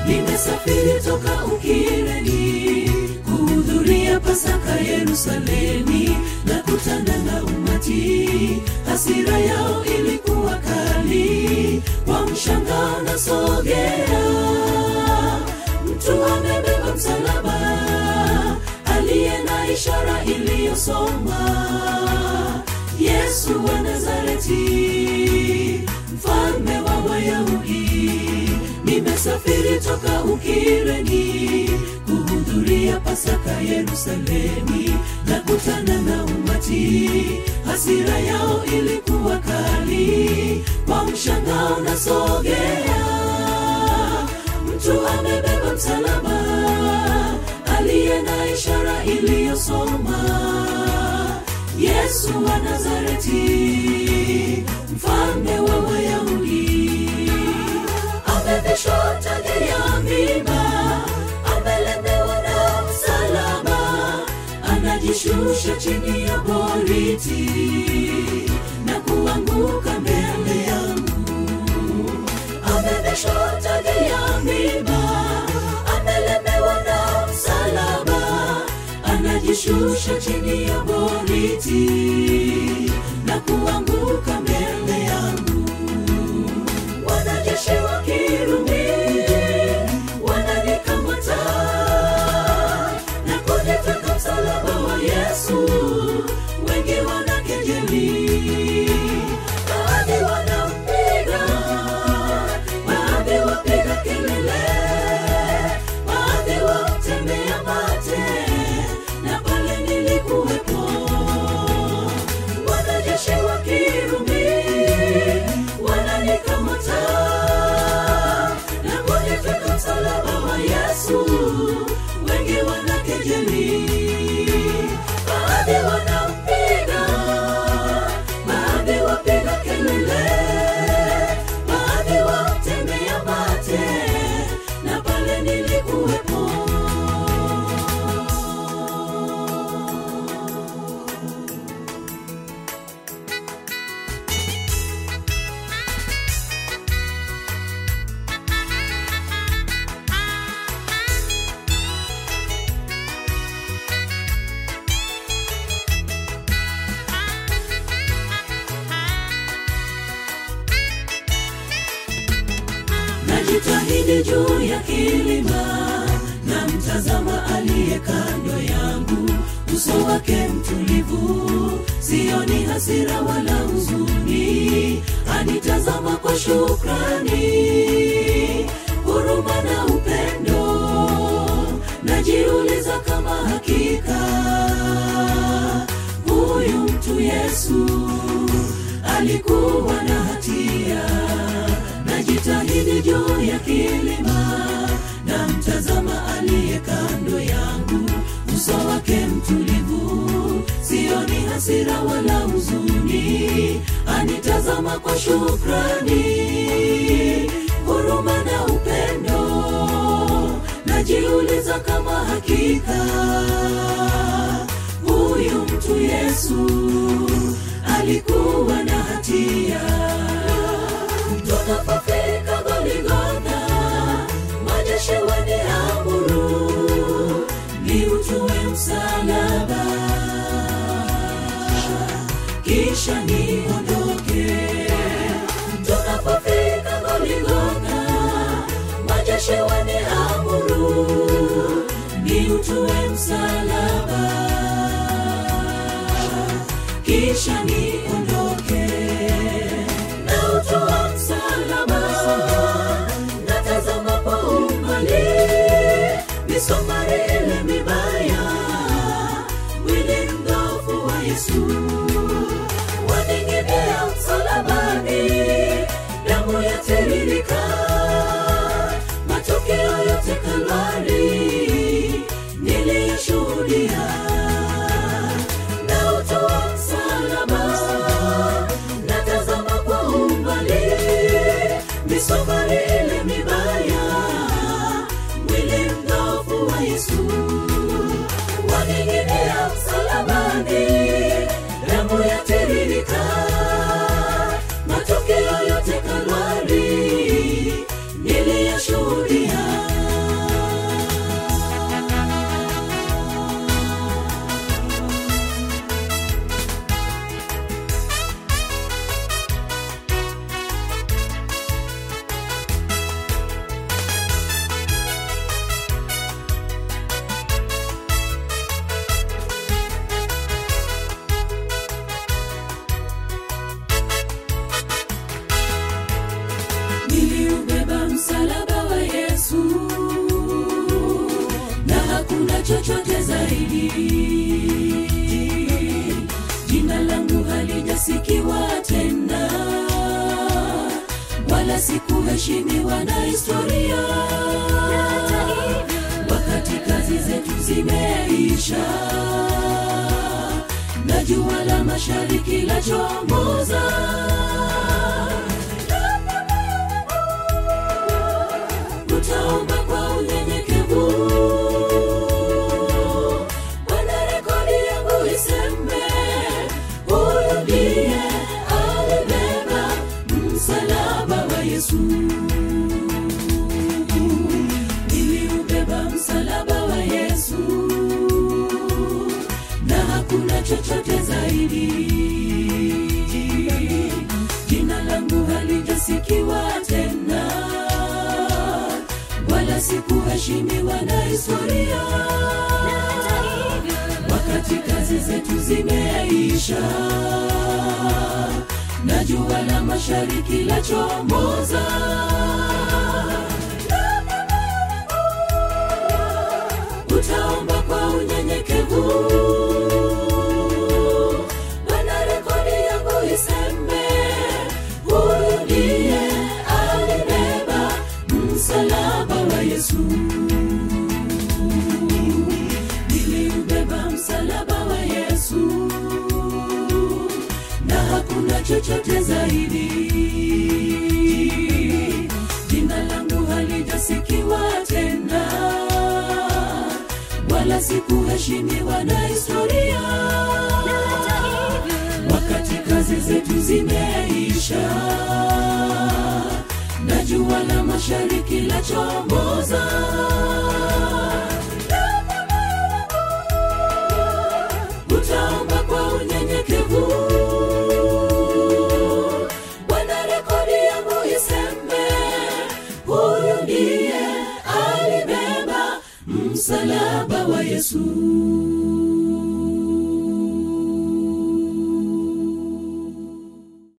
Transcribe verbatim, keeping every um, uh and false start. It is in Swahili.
Nimesafiri toka Ukireni kuhudhuria Pasaka Yerusalemi, na kutana na umati. Hasira yao ilikuwa kali, kwa mshangao na sogea. Mtu amebeba msalaba, aliye na ishara iliyosoma Yesu wa Nazareti, mfalme wa Wayahudi. Nimesafiri toka Ukireni kuhudhuria Pasaka Yerusalemi, na kutana na umati. Hasira yao ilikuwa kali, kwa mshangao na sogea. Mtu amebeba msalaba, aliye na ishara iliyosoma Yesu wa Nazareti, mfalme wa Wayahudi. Amevishwa taji ya miiba, amelemewa na msalaba, anajishusha chini ya boriti na kuanguka mbele yangu. Amevishwa taji ya miiba, amelemewa na msalaba, anajishusha chini ya boriti na kuanguka mbele yangu. Wanajeshi wa Kirumi wananikamata na kunitwika msalaba wa Yesu. Wengi wanakejeli, baadhi wanampiga, baadhi wapiga kelele, baadhi wamtemea mate, na pale nilikuwepo. Wanajeshi wa Kirumi wananikamata na kunitwika msalaba wa Yesu. Wengi wanakejeli, baadhi wanampiga, baadhi wapiga kelele, baadhi wamtemea mate, na pale nilikuwepo. Najitahidi juu ya kilima, na mtazama aliye kando yangu. Uso wake mtulivu, sioni hasira wala huzuni. Anitazama kwa shukrani, huruma na upendo. Najiuliza kama hakika huyu mtu Yesu alikuwa na hatia. Najitahidi juu ya kilima, na mtazama aliye kando yangu. Uso wake mtulivu, sioni hasira wala huzuni. Anitazama kwa shukrani, huruma na upendo. Najiuliza kama hakika huyu mtu Yesu alikuwa na hatia. Tunapofika Golgotha, majeshi waniamuru niutue msalaba, kisha niondoke. Tunapofika Golgotha, majeshi waniamuru niutue msalaba, kisha niondoke. Nautua msalaba, natazama kwa umbali, misumari ile mibaya, mwili mdhaifu wa Yesu waning'inia msalabani, damu yatiririka, matokeo yote Kalvari niliyashuhudia. Nautua msalaba, natazama kwa umbali, misumari ile mibaya, mwili mdhaifu wa Yesu waning'inia msalabani, damu chochote zaidi. Jina langu halijasikiwa tena, wala sikuheshimiwa na historia. Wakati kazi zetu zimeisha, na jua la mashariki lachomoza, utaomba kwa unyenyekevu, Bwana rekodi yangu iseme, huyu ndiye alibeba msalaba wa Yesu. Niliubeba msalaba wa Yesu, na hakuna chochote zaidi. Jina langu halijasikiwa tena, wala sikuheshimiwa na historia. Wakati kazi zetu zimeisha, na jua la mashariki lachomoza, utaomba kwa unyenyekevu, Bwana rekodi yangu iseme, huyu ndiye alibeba msalaba wa Yesu. Niliubeba msalaba wa Yesu, na hakuna chochote zaidi. Jina langu halijasikiwa tena, wala sikuheshimiwa na historia. Wakati kazi zetu zimeisha, na jua la mashariki lachomoza, utaomba kwa unyenyekevu, Bwana rekodi yangu iseme, huyu ndiye alibeba msalaba wa Yesu.